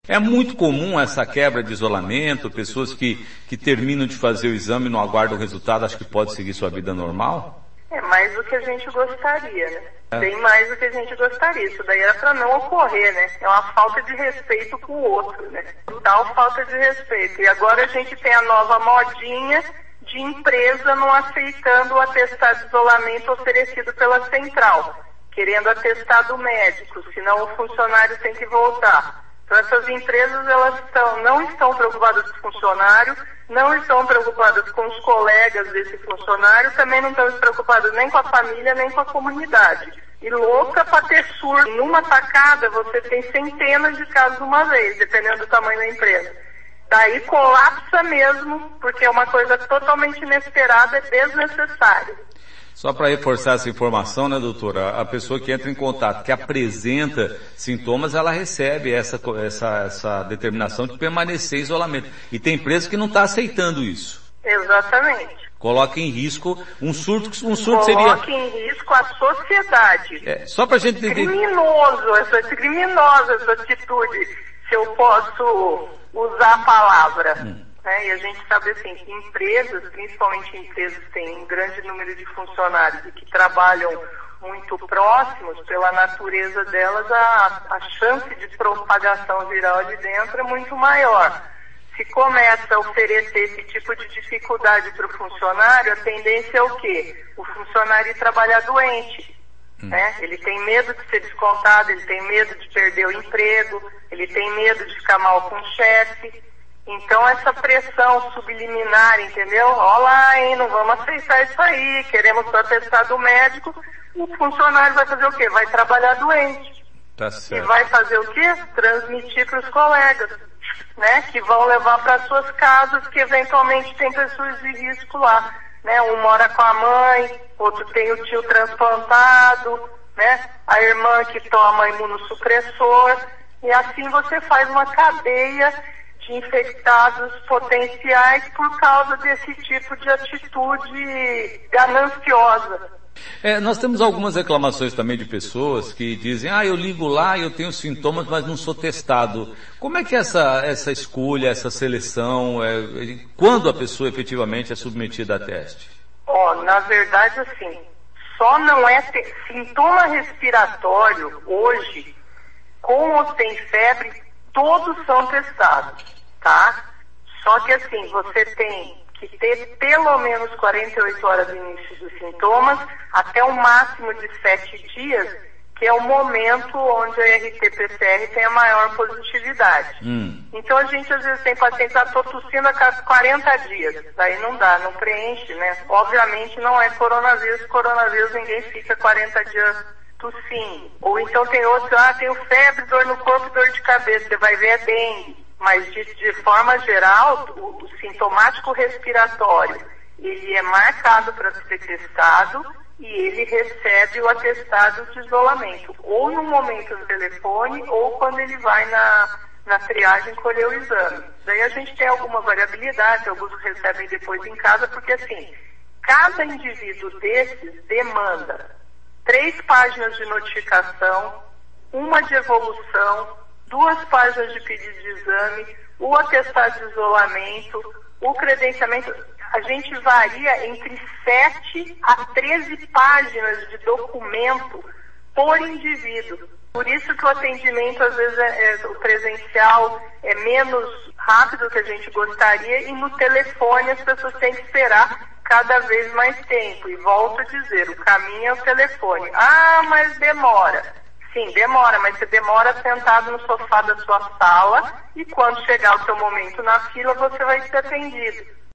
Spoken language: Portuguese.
É muito comum essa quebra de isolamento, pessoas que terminam de fazer o exame e não aguardam o resultado, acho que pode seguir sua vida normal? É mais do que a gente gostaria, né? Bem mais do que a gente gostaria. Isso daí era para não ocorrer, né? É uma falta de respeito com o outro, né? Total falta de respeito. E agora a gente tem a nova modinha de empresa não aceitando o atestado de isolamento oferecido pela central, querendo atestado médico, senão o funcionário tem que voltar. Então essas empresas, não estão preocupadas com o funcionário, não estão preocupadas com os colegas desse funcionário, também não estão preocupadas nem com a família, nem com a comunidade. E louca para ter surto. Numa tacada você tem centenas de casos de uma vez, dependendo do tamanho da empresa. Daí colapsa mesmo, porque é uma coisa totalmente inesperada e desnecessária. Só para reforçar essa informação, né, doutora? A pessoa que entra em contato, que apresenta sintomas, ela recebe essa determinação de permanecer em isolamento. E tem empresa que não está aceitando isso. Exatamente. Coloca em risco um surto Coloca seria... Coloca em risco a sociedade. Só pra gente entender... Criminosa essa atitude, se eu posso usar a palavra. E a gente sabe assim, que empresas, principalmente empresas que têm um grande número de funcionários e que trabalham muito próximos, pela natureza delas, a chance de propagação viral de dentro é muito maior. Se começa a oferecer esse tipo de dificuldade para o funcionário, a tendência é o quê? O funcionário ir trabalhar doente. Ele tem medo de ser descontado, ele tem medo de perder o emprego, ele tem medo de ficar mal com o chefe. Então essa pressão subliminar, entendeu? Olá, hein, não vamos aceitar isso aí, queremos o atestado médico, o funcionário vai fazer o quê? Vai trabalhar doente. Tá certo. E vai fazer o quê? Transmitir para os colegas, né? Que vão levar para suas casas, que eventualmente tem pessoas de risco lá, né? Um mora com a mãe, outro tem o tio transplantado, né? A irmã que toma imunossupressor, e assim você faz uma cadeia de infectados potenciais por causa desse tipo de atitude gananciosa. Nós temos algumas reclamações também de pessoas que dizem, eu ligo lá e eu tenho sintomas, mas não sou testado. Como é que é essa escolha, essa seleção, quando a pessoa efetivamente é submetida a teste? Na verdade, assim, só não é sintoma respiratório hoje, com ou sem febre, todos são testados, tá? Só que assim, você tem que ter pelo menos 48 horas do início dos sintomas, até um máximo de 7 dias, que é o momento onde a RT-PCR tem a maior positividade. Então a gente às vezes tem paciente que está tossindo a cada 40 dias, daí não dá, não preenche, né? Obviamente não é coronavírus ninguém fica 40 dias tossindo. Ou então tem outro, tenho febre, dor no corpo, dor de cabeça, você vai ver é dengue. Mas de forma geral, o sintomático respiratório, ele é marcado para ser testado e ele recebe o atestado de isolamento, ou no momento do telefone, ou quando ele vai na triagem colher o exame. Daí a gente tem alguma variabilidade, alguns recebem depois em casa, porque assim, cada indivíduo desses demanda 3 páginas de notificação, uma de evolução, 2 páginas de pedido de exame, o atestado de isolamento, o credenciamento. A gente varia entre 7 a 13 páginas de documento por indivíduo. Por isso que o atendimento, às vezes, o presencial é menos rápido do que a gente gostaria, e no telefone as pessoas têm que esperar cada vez mais tempo. E volto a dizer, o caminho é o telefone. Mas demora. Sim, demora, mas você demora sentado no sofá da sua sala, e quando chegar o seu momento na fila, você vai ser atendido.